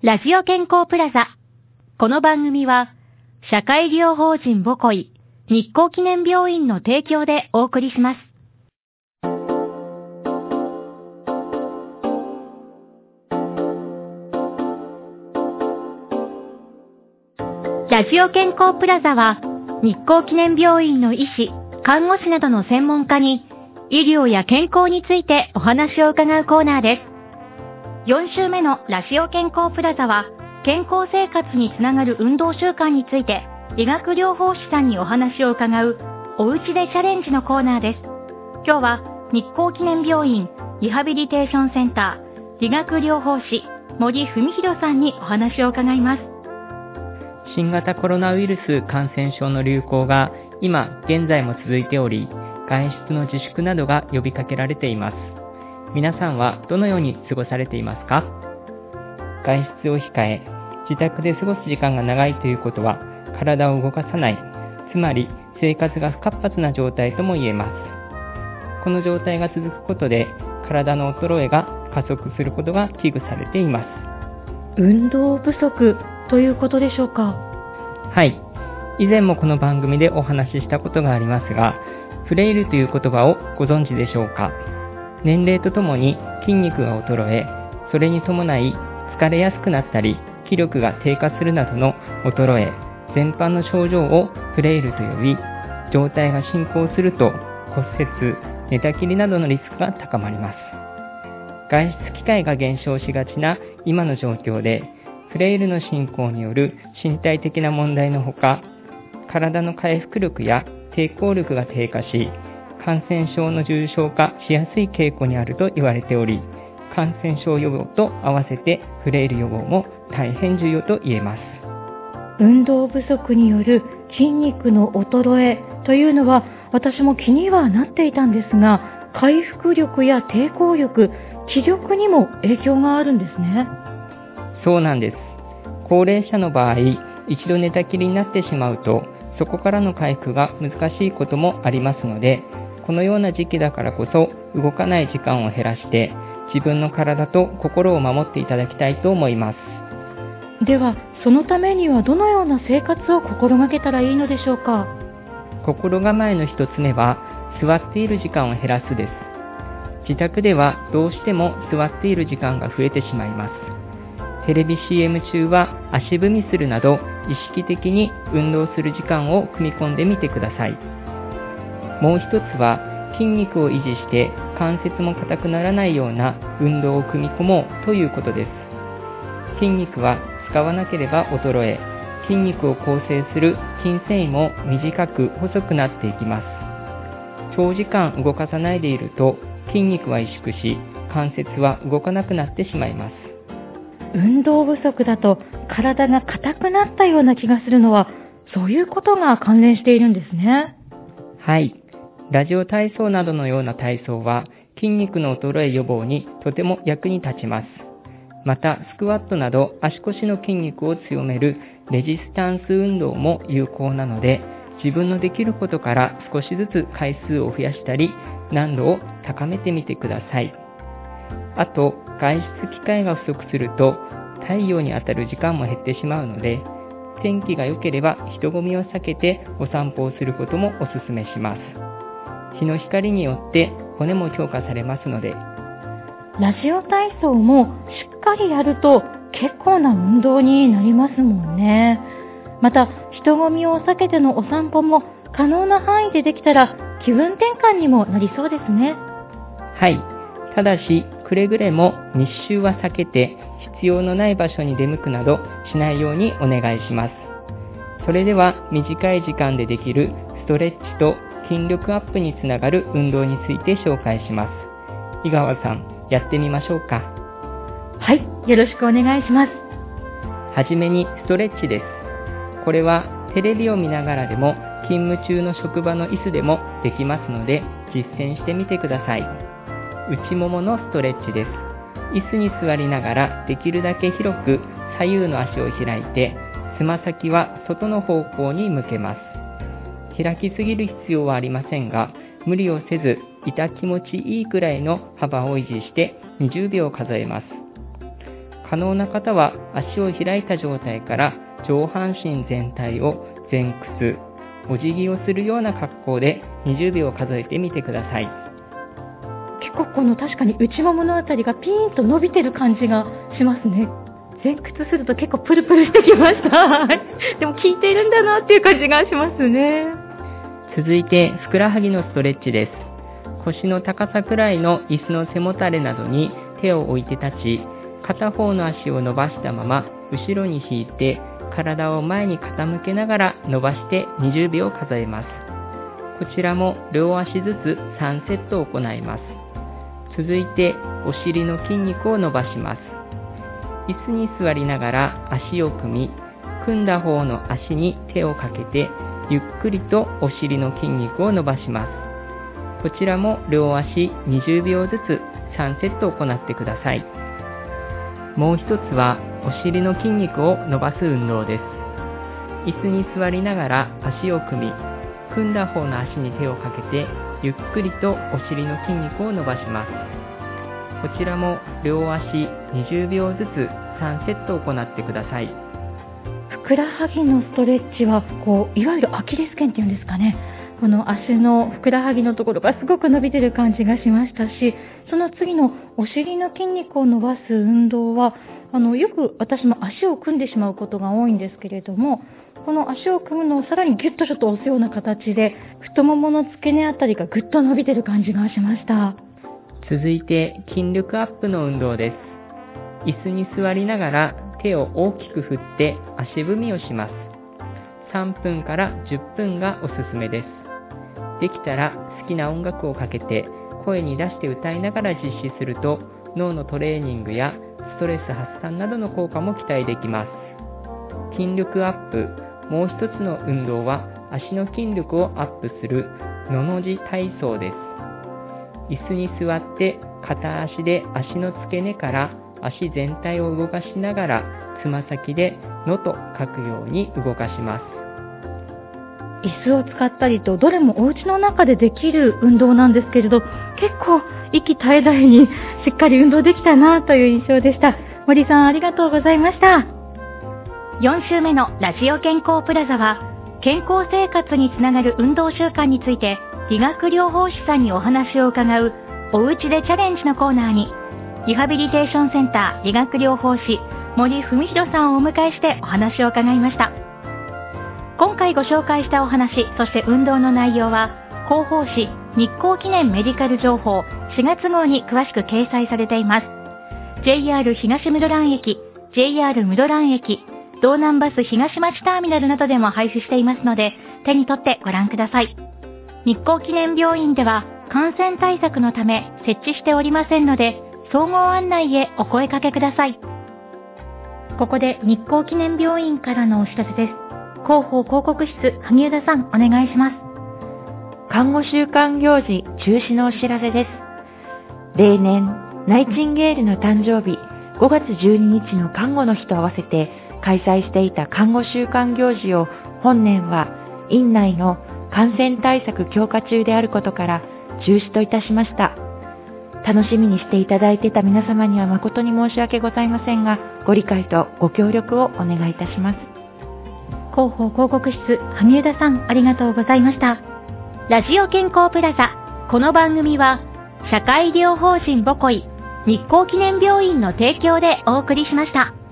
ラジオ健康プラザ。この番組は、社会医療法人ボコイ、日光記念病院の提供でお送りします。ラジオ健康プラザは、日光記念病院の医師、看護師などの専門家に、医療や健康についてお話を伺うコーナーです。4週目のラジオ健康プラザは、健康生活につながる運動習慣について、理学療法士さんにお話を伺う、おうちでチャレンジのコーナーです。今日は、日光記念病院リハビリテーションセンター理学療法士森文弘さんにお話を伺います。 新型コロナウイルス感染症の流行が今現在も続いており、外出の自粛などが呼びかけられています。皆さんはどのように過ごされていますか？外出を控え、自宅で過ごす時間が長いということは、体を動かさない、つまり生活が不活発な状態とも言えます。この状態が続くことで、体の衰えが加速することが危惧されています。 運動不足ということでしょうか？ はい。以前もこの番組でお話ししたことがありますが、フレイルという言葉をご存知でしょうか？年齢とともに筋肉が衰え、それに伴い疲れやすくなったり、気力が低下するなどの衰え、全般の症状をフレイルと呼び、状態が進行すると骨折、寝たきりなどのリスクが高まります。外出機会が減少しがちな今の状況で、フレイルの進行による身体的な問題のほか、体の回復力や抵抗力が低下し、感染症の重症化しやすい傾向にあると言われており、感染症予防と合わせてフレイル予防も大変重要と言えます。 運動不足による筋肉の衰えというのは私も気にはなっていたんですが、回復力や抵抗力、気力にも影響があるんですね。 そうなんです。高齢者の場合、一度寝たきりになってしまうと、そこからの回復が難しいこともありますので、このような時期だからこそ動かない時間を減らして、自分の体と心を守っていただきたいと思います。 では、そのためにはどのような生活を心がけたらいいのでしょうか？ 心構えの一つ目は、座っている時間を減らすです。自宅ではどうしても座っている時間が増えてしまいます。テレビ CM 中は足踏みするなど、意識的に運動する時間を組み込んでみてください。もう一つは、筋肉を維持して関節も硬くならないような運動を組み込もうということです。筋肉は使わなければ衰え、筋肉を構成する筋繊維も短く細くなっていきます。長時間動かさないでいると筋肉は萎縮し、関節は動かなくなってしまいます。 運動不足だと体が硬くなったような気がするのは、そういうことが関連しているんですね。 はい。ラジオ体操などのような体操は筋肉の衰え予防にとても役に立ちます。またスクワットなど足腰の筋肉を強めるレジスタンス運動も有効なので、自分のできることから少しずつ回数を増やしたり難度を高めてみてください。あと外出機会が不足すると太陽に当たる時間も減ってしまうので、天気が良ければ人混みを避けてお散歩をすることもお勧めします。日の光によって骨も強化されますので。 ラジオ体操もしっかりやると結構な運動になりますもんね。また人混みを避けてのお散歩も可能な範囲でできたら気分転換にもなりそうですね。 はい。ただしくれぐれも密集は避けて、必要のない場所に出向くなどしないようにお願いします。それでは短い時間でできるストレッチと筋力アップにつながる運動について紹介します。井川さん、やってみましょうか。 はい、よろしくお願いします。 はじめにストレッチです。これはテレビを見ながらでも勤務中の職場の椅子でもできますので、実践してみてください。内もものストレッチです。椅子に座りながらできるだけ広く左右の足を開いて、つま先は外の方向に向けます。開きすぎる必要はありませんが、無理をせず痛気持ちいいくらいの幅を維持して20秒数えます。 可能な方は足を開いた状態から上半身全体を前屈、お辞儀をするような格好で20秒数えてみてください。 結構確かに内もものあたりがピーンと伸びてる感じがしますね。前屈すると結構プルプルしてきましたでも効いているんだなっていう感じがしますね。 続いてふくらはぎのストレッチです。腰の高さくらいの椅子の背もたれなどに手を置いて立ち、片方の足を伸ばしたまま後ろに引いて体を前に傾けながら伸ばして20秒数えます。こちらも両足ずつ3セット行います。続いてお尻の筋肉を伸ばします。椅子に座りながら足を組み、組んだ方の足に手をかけてゆっくりとお尻の筋肉を伸ばします。こちらも両足20秒ずつ3セット行ってください。もう一つはお尻の筋肉を伸ばす運動です。椅子に座りながら足を組み、組んだ方の足に手をかけてゆっくりとお尻の筋肉を伸ばします。こちらも両足20秒ずつ3セット行ってください。 ふくらはぎのストレッチはいわゆるアキレス腱っていうんですかね。この足のふくらはぎのところがすごく伸びてる感じがしましたし、その次のお尻の筋肉を伸ばす運動はよく私も足を組んでしまうことが多いんですけれども、この足を組むのをさらにギュッとちょっと押すような形で太ももの付け根あたりがぐっと伸びてる感じがしました。 続いて筋力アップの運動です。椅子に座りながら手を大きく振って足踏みをします。3分から10分がおすすめです。できたら好きな音楽をかけて声に出して歌いながら実施すると脳のトレーニングやストレス発散などの効果も期待できます。筋力アップ、もう一つの運動は足の筋力をアップするのの字体操です。椅子に座って片足で足の付け根から足全体を動かしながらつま先でのと書くように動かします。 椅子を使ったりとどれもお家の中でできる運動なんですけれど、結構息絶え絶えにしっかり運動できたなという印象でした。森さんありがとうございました。4週目のラジオ健康プラザは健康生活につながる運動習慣について理学療法士さんにお話を伺うおうちでチャレンジのコーナーにリハビリテーションセンター理学療法士森文弘さんをお迎えしてお話を伺いました。今回ご紹介したお話、そして運動の内容は広報誌日光記念メディカル情報4月号に詳しく掲載されています。 JR 東室蘭駅、 JR 室蘭駅、道南バス東町ターミナルなどでも配布していますので手に取ってご覧ください。日光記念病院では感染対策のため設置しておりませんので総合案内へお声掛けください。ここで日光記念病院からのお知らせです。広報広告室萩生田さんお願いします。 看護週間行事中止のお知らせです。例年ナイチンゲールの誕生日5月12日の看護の日と合わせて開催していた看護週間行事を本年は院内の感染対策強化中であることから中止といたしました。楽しみにしていただいていた皆様には誠に申し訳ございませんが、ご理解とご協力をお願いいたします。 広報広告室萩生田さんありがとうございました。ラジオ健康プラザ、この番組は社会医療法人ボコイ日光記念病院の提供でお送りしました。